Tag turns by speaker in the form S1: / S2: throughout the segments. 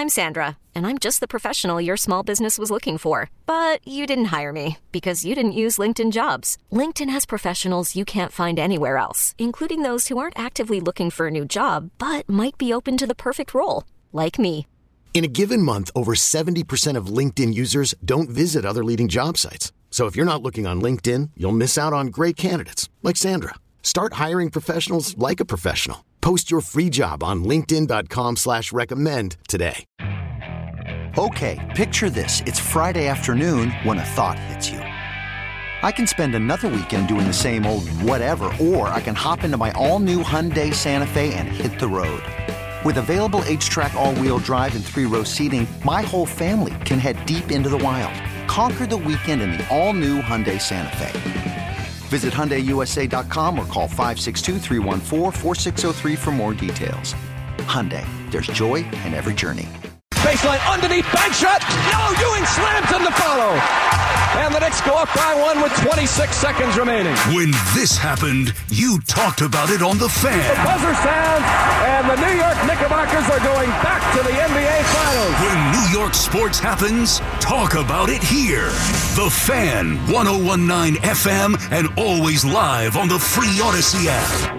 S1: I'm Sandra, and I'm just the professional your small business was looking for. But you didn't hire me because you didn't use LinkedIn Jobs. LinkedIn has professionals you can't find anywhere else, including those who aren't actively looking for a new job, but might be open to the perfect role, like me.
S2: In a given month, over 70% of LinkedIn users don't visit other leading job sites. So if you're not looking on LinkedIn, you'll miss out on great candidates like Sandra. Start hiring professionals like a professional. Post your free job on linkedin.com/recommend today.
S3: Okay, picture this. It's Friday afternoon when a thought hits you. I can spend another weekend doing the same old whatever, or I can hop into my all-new Hyundai Santa Fe and hit the road. With available H-Track all-wheel drive and 3-row seating, my whole family can head deep into the wild. Conquer the weekend in the all-new Hyundai Santa Fe. Visit HyundaiUSA.com or call 562-314-4603 for more details. Hyundai, there's joy in every journey.
S4: Baseline underneath, bank shot. No, Ewing slams in to follow. And the Knicks go up by one with 26 seconds remaining.
S5: When this happened, you talked about it on The Fan.
S4: The buzzer sounds, and the New York Knickerbockers are going back to the NBA Finals.
S5: When New York sports happens, talk about it here. The Fan, 101.9 FM, and always live on the free Odyssey app.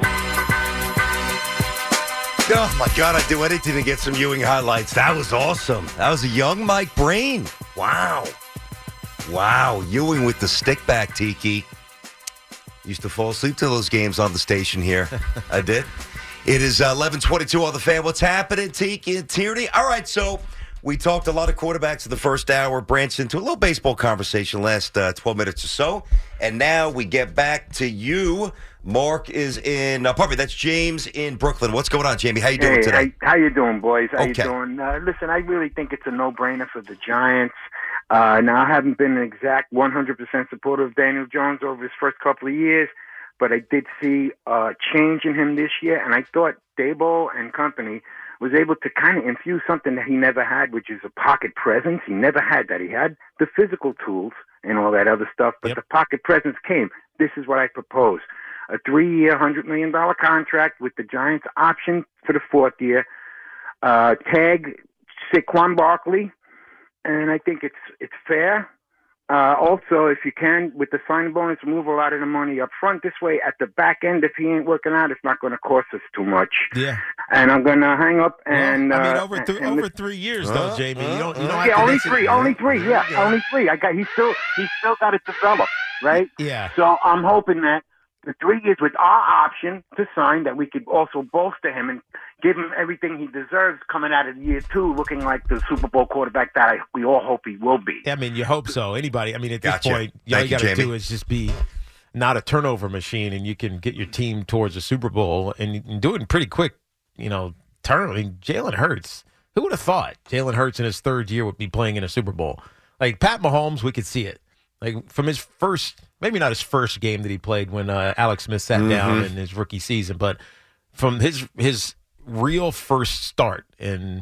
S6: Oh, my God, I'd do anything to get some Ewing highlights. That was awesome. That was a young Mike Breen. Wow. Ewing with the stick back, Tiki. Used to fall asleep to those games on the station here. I did. It is 11:22 on The Fan. What's happening, Tiki and Tierney? All right, so we talked a lot of quarterbacks in the first hour, branched into a little baseball conversation last 12 minutes or so. And now we get back to you. Mark is in, that's James in Brooklyn. What's going on, Jamie? How you doing today?
S7: How you doing, boys? How
S6: Okay.
S7: you doing? Listen, I really think it's a no-brainer for the Giants. Now, I haven't been an exact 100% supporter of Daniel Jones over his first couple of years, but I did see a change in him this year, and I thought Daboll and company was able to kind of infuse something that he never had, which is a pocket presence. He never had that. He had the physical tools and all that other stuff, but the pocket presence came. This is what I propose. A 3-year, $100 million contract with the Giants option for the 4th year. Tag Saquon Barkley, and I think it's fair. Also, if you can, with the signing bonus, move a lot of the money up front. This way, at the back end, if he ain't working out, it's not going to cost us too much.
S8: Yeah.
S7: And I'm going to hang up and.
S8: over 3 years, though, Jamie. You don't have to
S7: only three. Only three. He's still got to develop, right?
S8: Yeah.
S7: So I'm hoping that the 3 years with our option to sign, that we could also bolster him and give him everything he deserves coming out of year 2, looking like the Super Bowl quarterback that we all hope he will be.
S8: I mean, you hope so. Anybody, at this point, all you got to do is just be not a turnover machine, and you can get your team towards a Super Bowl and do it in pretty quick, turn. I mean, Jalen Hurts, who would have thought Jalen Hurts in his 3rd year would be playing in a Super Bowl? Like Pat Mahomes, we could see it. Like from his first, maybe not his first game that he played when Alex Smith sat down in his rookie season, but from his real first start in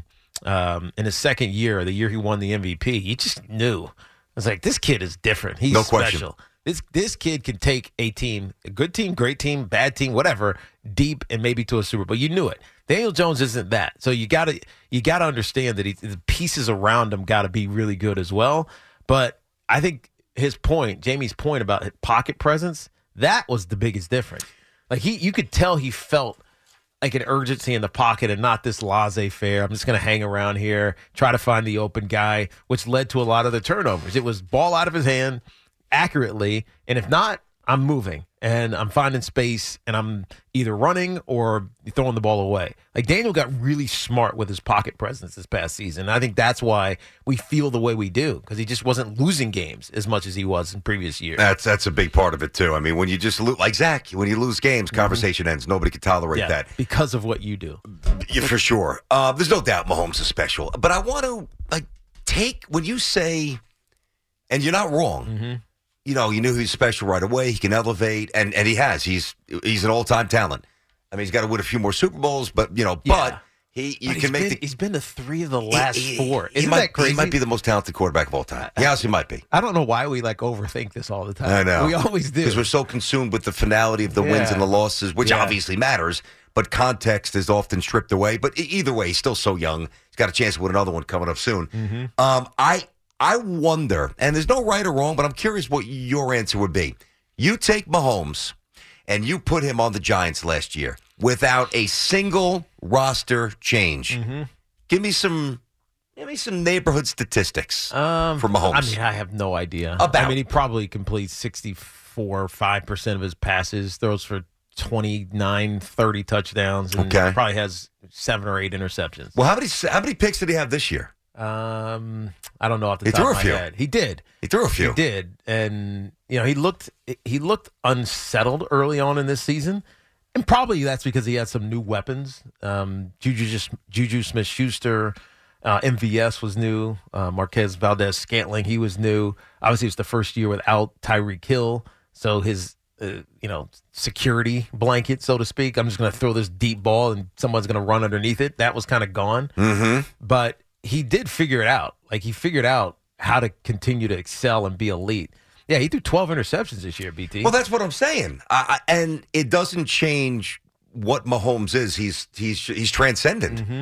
S8: his 2nd year, the year he won the MVP, you just knew. I was like, this kid is different. He's special. This kid can take a team, a good team, great team, bad team, whatever, deep and maybe to a Super Bowl. You knew it. Daniel Jones isn't that. So you gotta understand that the pieces around him got to be really good as well. But I think Jamie's point about pocket presence, that was the biggest difference. Like you could tell he felt like an urgency in the pocket and not this laissez-faire. I'm just going to hang around here, try to find the open guy, which led to a lot of the turnovers. It was ball out of his hand accurately, and if not, I'm moving and I'm finding space and I'm either running or throwing the ball away. Like Daniel got really smart with his pocket presence this past season. I think that's why we feel the way we do, because he just wasn't losing games as much as he was in previous years.
S6: That's a big part of it too. I mean, when you just lose, like Zach, when you lose games, conversation ends. Nobody can tolerate that
S8: because of what you do.
S6: Yeah, for sure. There's no doubt Mahomes is special, but I want to take when you say, and you're not wrong.
S8: Mm-hmm.
S6: You knew he was special right away. He can elevate, and he has. He's an all-time talent. I mean, he's got to win a few more Super Bowls, but he's
S8: been to 3 of the last 4. Isn't that crazy?
S6: He might be the most talented quarterback of all time. He honestly might be.
S8: I don't know why we overthink this all the time.
S6: I know.
S8: We always do.
S6: Because we're so consumed with the finality of the wins and the losses, which obviously matters. but context is often stripped away. But either way, he's still so young. He's got a chance to win another one coming up soon. Mm-hmm. I wonder, and there's no right or wrong, but I'm curious what your answer would be. You take Mahomes and you put him on the Giants last year without a single roster change. Mm-hmm. Give me some neighborhood statistics for Mahomes.
S8: I mean, I have no idea. I mean, he probably completes 5% of his passes, throws for 29, 30 touchdowns, and probably has 7 or 8 interceptions.
S6: Well, how many picks did he have this year?
S8: I don't know off the top of my head. He did.
S6: He threw a few.
S8: He did, and he looked unsettled early on in this season, and probably that's because he had some new weapons. Juju Smith-Schuster, MVS was new. Marquez Valdez-Scantling, he was new. Obviously, it's the first year without Tyreek Hill, so his security blanket, so to speak. I'm just going to throw this deep ball and someone's going to run underneath it. That was kind of gone.
S6: Mm-hmm.
S8: But he did figure it out. Like, he figured out how to continue to excel and be elite. Yeah, he threw 12 interceptions this year, BT.
S6: Well, that's what I'm saying. And it doesn't change what Mahomes is. He's transcendent.
S8: Mm-hmm.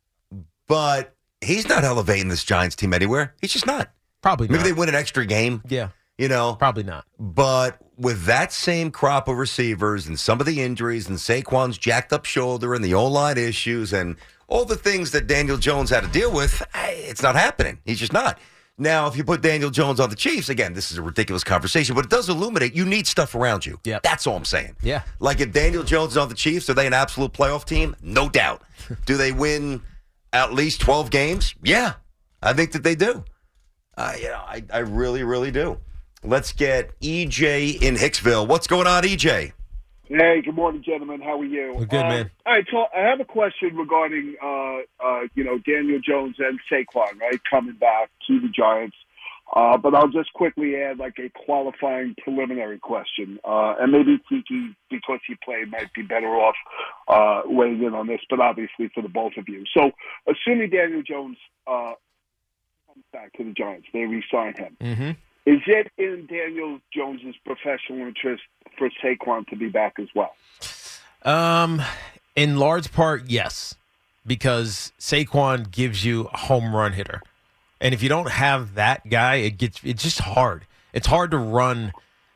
S6: But he's not elevating this Giants team anywhere. He's just not.
S8: Probably not.
S6: Maybe they win an extra game.
S8: Yeah. Probably not.
S6: But with that same crop of receivers and some of the injuries and Saquon's jacked up shoulder and the O-line issues and all the things that Daniel Jones had to deal with, it's not happening. He's just not. Now, if you put Daniel Jones on the Chiefs, again, this is a ridiculous conversation, but it does illuminate you need stuff around you.
S8: Yep.
S6: That's all I'm saying.
S8: Yeah.
S6: Like if Daniel Jones is on the Chiefs, are they an absolute playoff team? No doubt. Do they win at least 12 games? Yeah. I think that they do. I really, really do. Let's get EJ in Hicksville. What's going on, EJ?
S9: Hey, good morning, gentlemen. How are you?
S8: We're good, man.
S9: All right, so I have a question regarding, Daniel Jones and Saquon, right, coming back to the Giants. But I'll just quickly add, like, a qualifying preliminary question. And maybe Tiki, because he played, might be better off weighing in on this, but obviously for the both of you. So, assuming Daniel Jones comes back to the Giants, they re-sign him.
S8: Mm-hmm.
S9: Is it in Daniel Jones's professional interest for Saquon to be back as well?
S8: In large part, yes, because Saquon gives you a home run hitter, and if you don't have that guy, it's just hard. It's hard to run,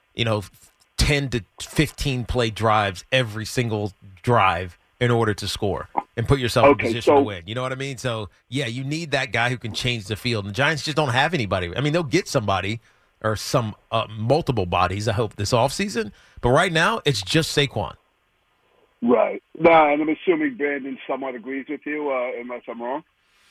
S8: 10 to 15 play drives every single drive in order to score and put yourself in position to win. You know what I mean? So yeah, you need that guy who can change the field. And the Giants just don't have anybody. I mean, they'll get somebody. Or some multiple bodies, I hope, this offseason. But right now, it's just Saquon.
S9: Right. Nah, and I'm assuming Brandon somewhat agrees with you, unless I'm wrong.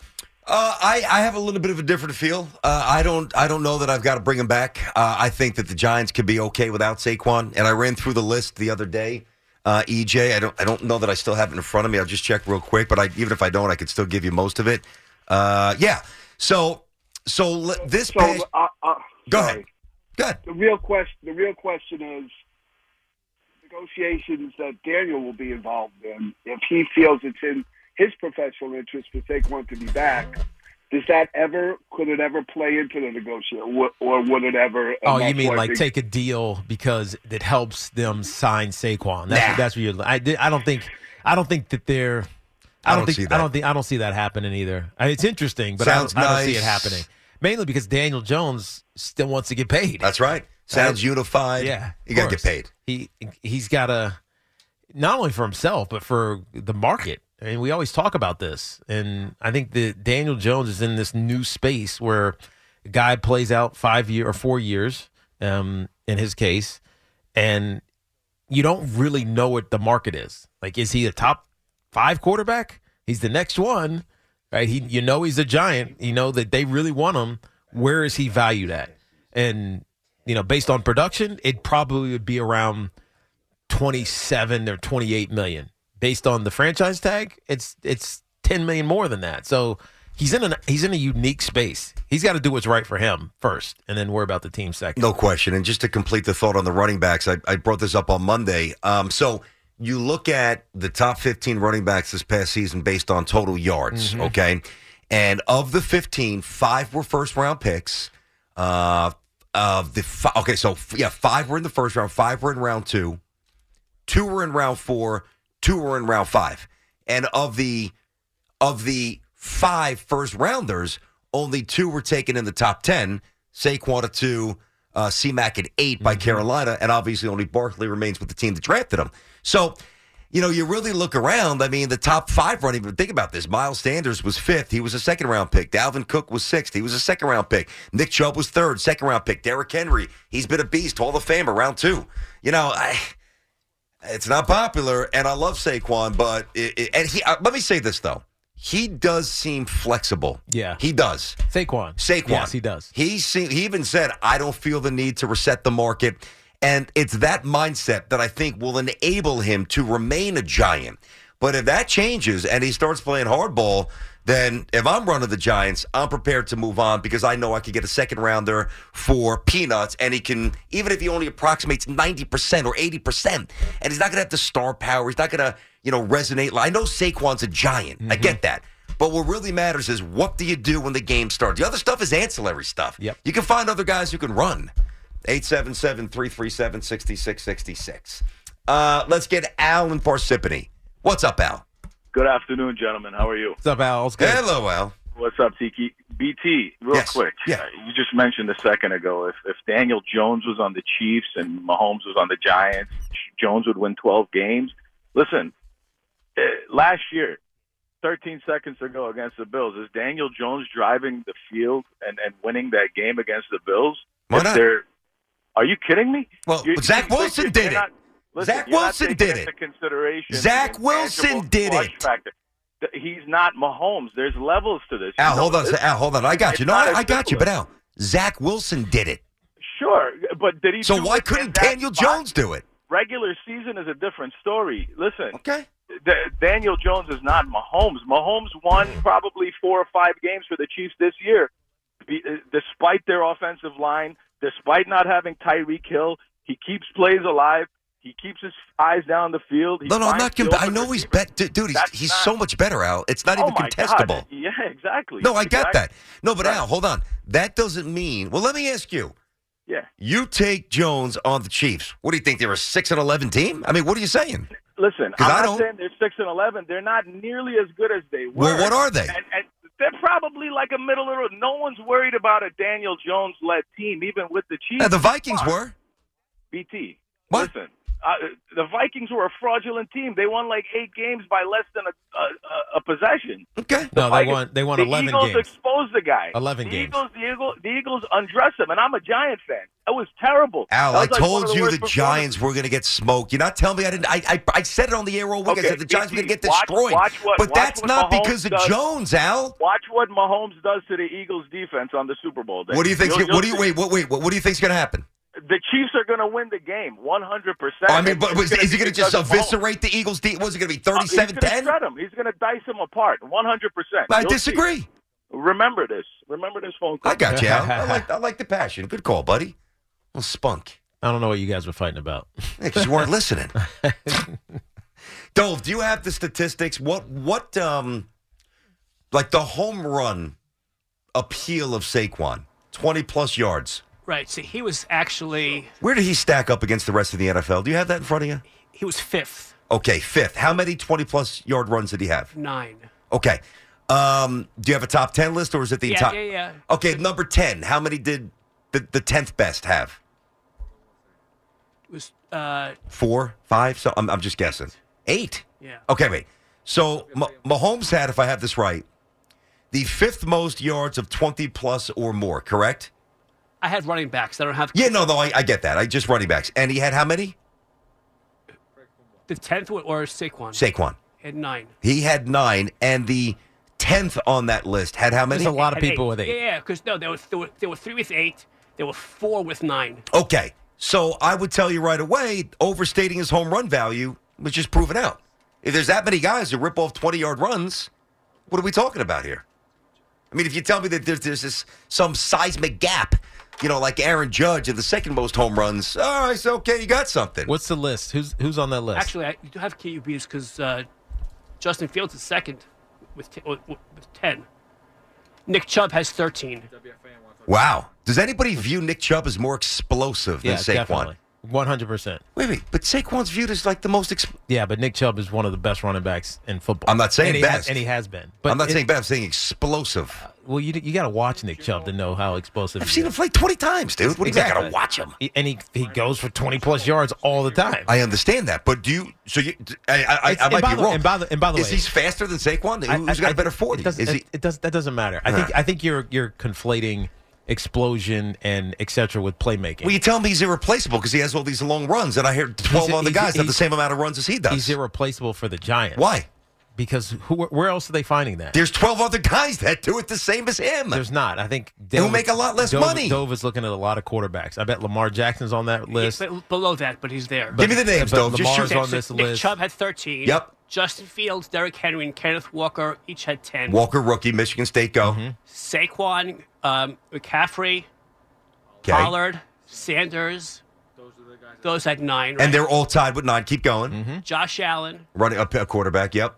S6: I have a little bit of a different feel. I don't know that I've got to bring him back. I think that the Giants could be okay without Saquon. And I ran through the list the other day. EJ, I don't know that I still have it in front of me. I'll just check real quick. But even if I don't, I could still give you most of it. Yeah. So this past. Go ahead.
S9: The real question is negotiations that Daniel will be involved in. If he feels it's in his professional interest for Saquon to be back, could it ever play into the negotiation, or would it ever?
S8: Oh, you mean like take a deal because it helps them sign Saquon? That's what you're. I don't think that they're. I don't see that happening either. It's interesting, but I don't see it happening. Mainly because Daniel Jones still wants to get paid.
S6: That's right. Sounds unified.
S8: Yeah.
S6: You got to get paid.
S8: He's got to, not only for himself, but for the market. I mean, we always talk about this. And I think that Daniel Jones is in this new space where a guy plays out 4 years, in his case, and you don't really know what the market is. Like, is he a top 5 quarterback? He's the next one. Right, he's a giant. You know that they really want him. Where is he valued at? And based on production, it probably would be around 27 or 28 million. Based on the franchise tag, it's 10 million more than that. So he's in a unique space. He's got to do what's right for him first, and then worry about the team second.
S6: No question. And just to complete the thought on the running backs, I brought this up on Monday. So. You look at the top 15 running backs this past season based on total yards, okay? And of the 15, 5 were first-round picks. 5 were in the first round, 5 were in round 2, 2 were in round 4, 2 were in round 5. And of the 5 first-rounders, only 2 were taken in the top 10. Saquon at 2, C-Mac at 8 by Carolina, and obviously only Barkley remains with the team that drafted him. So, you really look around. I mean, the top 5 running, but think about this. Miles Sanders was 5th. He was a second-round pick. Dalvin Cook was 6th. He was a second-round pick. Nick Chubb was 3rd, second-round pick. Derrick Henry, he's been a beast, Hall of Famer, round 2. It's not popular, and I love Saquon, but let me say this, though. He does seem flexible. Yeah. He does.
S8: Saquon. Yes, he does.
S6: He even said, I don't feel the need to reset the market. And it's that mindset that I think will enable him to remain a Giant. But if that changes and he starts playing hardball, then if I'm running the Giants, I'm prepared to move on because I know I could get a second-rounder for peanuts, and he can, even if he only approximates 90% or 80%, and he's not going to have the star power, he's not going to, resonate. I know Saquon's a Giant. I get that. But what really matters is what do you do when the game starts? The other stuff is ancillary stuff.
S8: Yep.
S6: You can find other guys who can run. 877-337-6666. Let's get Al in Parsippany. What's up, Al?
S10: Good afternoon, gentlemen. How are you?
S8: What's up, Al? Good.
S6: Hello, Al.
S10: What's up, Tiki? BT, real quick.
S6: Yeah.
S10: You just mentioned a second ago, if Daniel Jones was on the Chiefs and Mahomes was on the Giants, Jones would win 12 games. Listen, last year, 13 seconds ago against the Bills, is Daniel Jones driving the field and winning that game against the Bills?
S6: Why not?
S10: Are you kidding me?
S6: Well, Zach Wilson did it.
S10: Listen,
S6: Zach Wilson did it. Zach Wilson did it.
S10: Factor. He's not Mahomes. There's levels to this.
S6: Al, hold on. I got you. No, I got you. But Al, Zach Wilson did it.
S10: Sure, but did he?
S6: So why couldn't Daniel Jones do it?
S10: Regular season is a different story. Listen.
S6: Okay.
S10: Daniel Jones is not Mahomes. Mahomes won probably 4 or 5 games for the Chiefs this year, despite their offensive line, despite not having Tyreek Hill. He keeps plays alive. He keeps his eyes down the field.
S6: No, I'm not. I know he's better, dude. He's so much better, Al. It's not even contestable.
S10: God. Yeah, exactly.
S6: No, I get that. No, but Al, hold on. That doesn't mean. Well, let me ask you.
S10: Yeah.
S6: You take Jones on the Chiefs. What do you think? They're a 6-11 team? I mean, what are you saying?
S10: Listen, I'm not saying they're 6-11. They're not nearly as good as they were.
S6: Well, what are they?
S10: And they're probably like a middle of the road. No one's worried about a Daniel Jones-led team, even with the Chiefs.
S6: The Vikings were.
S10: BT.
S6: What?
S10: Listen. The Vikings were a fraudulent team. They won like 8 games by less than a possession.
S6: Okay.
S8: No, they won 11 games.
S10: The Eagles exposed the guy.
S8: 11 games.
S10: The Eagles undressed him, and I'm a Giant fan. That was terrible.
S6: Al, I told you the Giants were going to get smoked. You're not telling me I didn't. I said it on the air all week. I said the Giants were going to get destroyed. But that's not because of Jones, Al.
S10: Watch what Mahomes does to the Eagles defense on the Super Bowl day.
S6: What do you think? What do you think's going to happen?
S10: The Chiefs are going to win the game, 100%.
S6: I mean, but is he going to just eviscerate the Eagles? Was it going to be 37-10?
S10: He's going to shred them. He's going to dice them apart, 100%.
S6: I disagree.
S10: Remember this. Remember this phone call.
S6: I got you, Al. I like the passion. Good call, buddy. Well, spunk.
S8: I don't know what you guys were fighting about.
S6: Because you weren't listening. Dove, do you have the statistics? What like the home run appeal of Saquon? 20-plus yards.
S11: Right. So he was actually...
S6: Where did he stack up against the rest of the NFL? Do you have that in front of you?
S11: He was 5th.
S6: Okay, 5th. How many 20-plus yard runs did he have?
S11: 9.
S6: Okay. Do you have a top 10 list, or is it the top?
S11: Yeah.
S6: Okay, number 10. How many did the 10th best have?
S11: It was...
S6: 4, 5? So I'm just guessing. 8?
S11: Yeah.
S6: Okay, wait. So Mahomes had, if I have this right, the 5th most yards of 20-plus or more, correct?
S11: I had running backs. I don't have...
S6: Yeah, no, I get that. I just running backs. And he had how many?
S11: The 10th or Saquon?
S6: Saquon.
S11: He had 9.
S6: He had 9, and the 10th on that list had how many?
S8: There's a lot of people
S11: 8.
S8: with 8.
S11: Yeah, because no, there were 3 with 8. There were 4 with 9.
S6: Okay, so I would tell you right away, overstating his home run value was just proven out. If there's that many guys who rip off 20-yard runs, what are we talking about here? I mean, if you tell me that there's some seismic gap, like Aaron Judge in the second most home runs, all right, so okay, you got something.
S8: What's the list? Who's on that list?
S11: Actually, I do have QBs because Justin Fields is second with 10. Nick Chubb has 13.
S6: Wow. Does anybody view Nick Chubb as more explosive than Saquon?
S8: Definitely. 100%.
S6: Wait, but Saquon's viewed as like the most.
S8: Yeah, but Nick Chubb is one of the best running backs in football.
S6: I'm not saying best,
S8: and he has been. But
S6: I'm not saying best. I'm saying explosive.
S8: Well, you got to watch Nick Chubb to know how explosive.
S6: I've seen him play 20 times, dude. What do you mean? I got to watch him.
S8: And he goes for 20+ yards all the time.
S6: I understand that, but do you? So you? I might be wrong.
S8: And by the way,
S6: is he faster than Saquon? Who's got a better 40?
S8: That doesn't matter. I think you're conflating explosion and etc. with playmaking.
S6: Well, you tell me he's irreplaceable because he has all these long runs, and I hear 12 other guys have the same amount of runs as he does.
S8: He's irreplaceable for the Giants.
S6: Why?
S8: Because where else are they finding that?
S6: There's 12 other guys that do it the same as him.
S8: There's not. I think
S6: who make a lot less money.
S8: Dove is looking at a lot of quarterbacks. I bet Lamar Jackson's on that list.
S11: Below that, but he's there.
S6: Give me the names, Dove.
S8: Lamar's on this
S11: Nick
S8: list.
S11: Chubb had 13.
S6: Yep.
S11: Justin Fields, Derrick Henry, and Kenneth Walker each had 10.
S6: Walker, rookie, Michigan State, go.
S8: Mm-hmm.
S11: Saquon, McCaffrey, Pollard, Sanders. Those had 9. Right?
S6: And they're all tied with 9. Keep going.
S8: Mm-hmm.
S11: Josh Allen.
S6: Running up a quarterback, yep.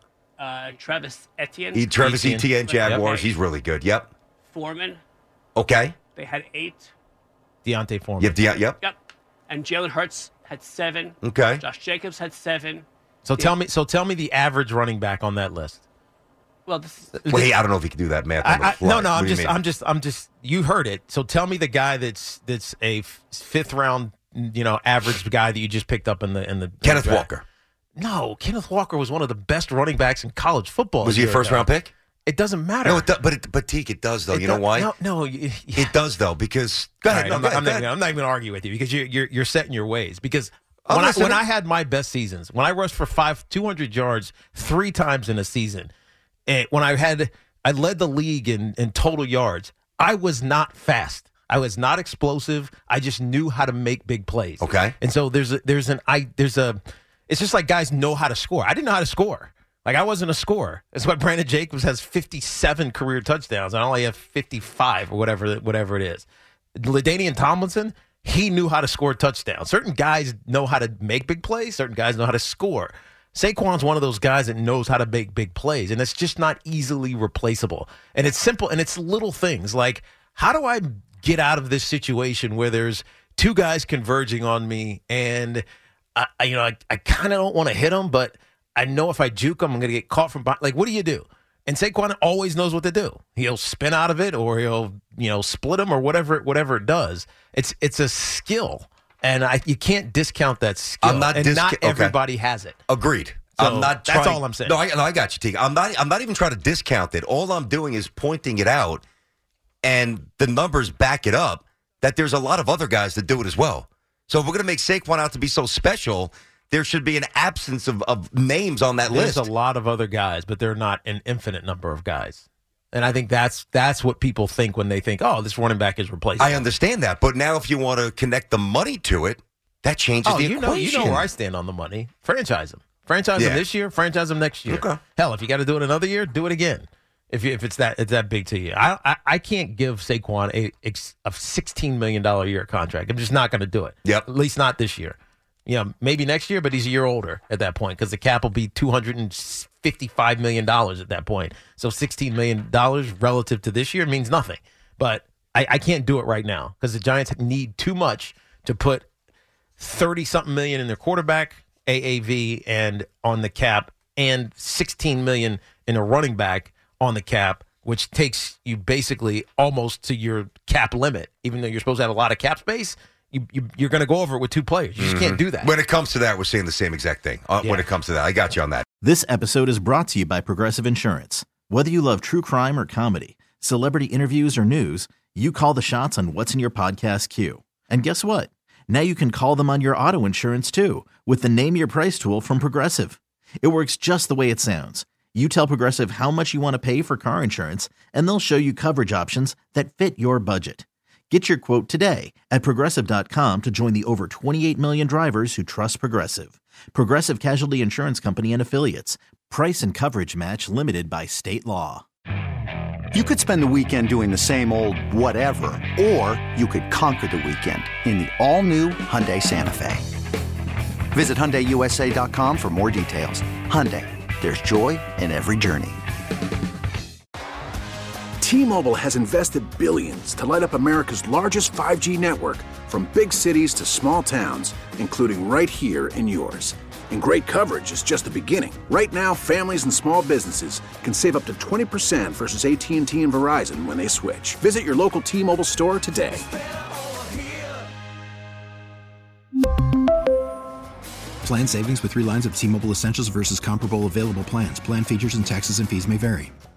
S11: Travis Etienne.
S6: Travis Etienne, Jaguars. He's really good, yep.
S11: Foreman.
S6: Okay.
S11: They had 8.
S8: Deontay Foreman.
S6: Yep.
S11: And Jalen Hurts had 7.
S6: Okay.
S11: Josh Jacobs had 7.
S8: So tell me the average running back on that list.
S11: Well,
S6: I don't know if he can do that math.
S8: No, I'm just. You heard it. So tell me the guy that's a 5th round, average guy that you just picked up in the
S6: Kenneth Walker.
S8: No, Kenneth Walker was one of the best running backs in college football.
S6: Was he a first-round pick?
S8: It doesn't matter.
S6: No, but Teak, it does though. You know why?
S8: No,
S6: it does though because. Go ahead.
S8: Right, I'm not even going to argue with you because you're set in your ways. Because when I had my best seasons, when I rushed for 200 yards 3 times in a season, and when I led the league in total yards, I was not fast. I was not explosive. I just knew how to make big plays.
S6: Okay.
S8: And so it's just like guys know how to score. I didn't know how to score. Like, I wasn't a scorer. That's why Brandon Jacobs has 57 career touchdowns. I only have 55 or whatever it is. LaDainian Tomlinson, he knew how to score touchdowns. Certain guys know how to make big plays. Certain guys know how to score. Saquon's one of those guys that knows how to make big plays, and it's just not easily replaceable. And it's simple, and it's little things like, how do I get out of this situation where there's 2 guys converging on me and I kind of don't want to hit them, but I know if I juke them, I'm going to get caught from behind. Like, what do you do? And Saquon always knows what to do. He'll spin out of it, or he'll split them, or whatever it does. It's a skill, and you can't discount that skill. Not everybody has it.
S6: Agreed.
S8: So that's all I'm saying.
S6: No, I got you, Teague. I'm not even trying to discount it. All I'm doing is pointing it out, and the numbers back it up that there's a lot of other guys that do it as well. So if we're going to make Saquon out to be so special, there should be an absence of names on that list.
S8: There's a lot of other guys, but they're not an infinite number of guys. And I think that's what people think when they think, oh, this running back is replaceable.
S6: I understand that. But now if you want to connect the money to it, that changes the equation.
S8: You know where I stand on the money. Franchise him. Franchise him this year, franchise him next year.
S6: Okay.
S8: Hell, if you got to do it another year, do it again. If it's that big to you. I can't give Saquon a $16 million a year contract. I'm just not going to do it.
S6: Yep.
S8: At least not this year. Maybe next year, but he's a year older at that point because the cap will be $255 million at that point. So $16 million relative to this year means nothing. But I can't do it right now because the Giants need too much to put 30-something million in their quarterback, AAV, and on the cap, and $16 million in a running back on the cap, which takes you basically almost to your cap limit. Even though you're supposed to have a lot of cap space, you're going to go over it with 2 players. You just can't do that.
S6: When it comes to that, we're saying the same exact thing. When it comes to that, I got you on that.
S12: This episode is brought to you by Progressive Insurance. Whether you love true crime or comedy, celebrity interviews or news, you call the shots on what's in your podcast queue. And guess what? Now you can call them on your auto insurance too with the Name Your Price tool from Progressive. It works just the way it sounds. You tell Progressive how much you want to pay for car insurance, and they'll show you coverage options that fit your budget. Get your quote today at Progressive.com to join the over 28 million drivers who trust Progressive. Progressive Casualty Insurance Company and Affiliates. Price and coverage match limited by state law.
S3: You could spend the weekend doing the same old whatever, or you could conquer the weekend in the all-new Hyundai Santa Fe. Visit HyundaiUSA.com for more details. Hyundai, there's joy in every journey.
S13: T-Mobile has invested billions to light up America's largest 5G network, from big cities to small towns, including right here in yours. And great coverage is just the beginning. Right now, families and small businesses can save up to 20% versus AT&T and Verizon when they switch. Visit your local T-Mobile store today.
S14: Plan savings with 3 lines of T-Mobile Essentials versus comparable available plans. Plan features and taxes and fees may vary.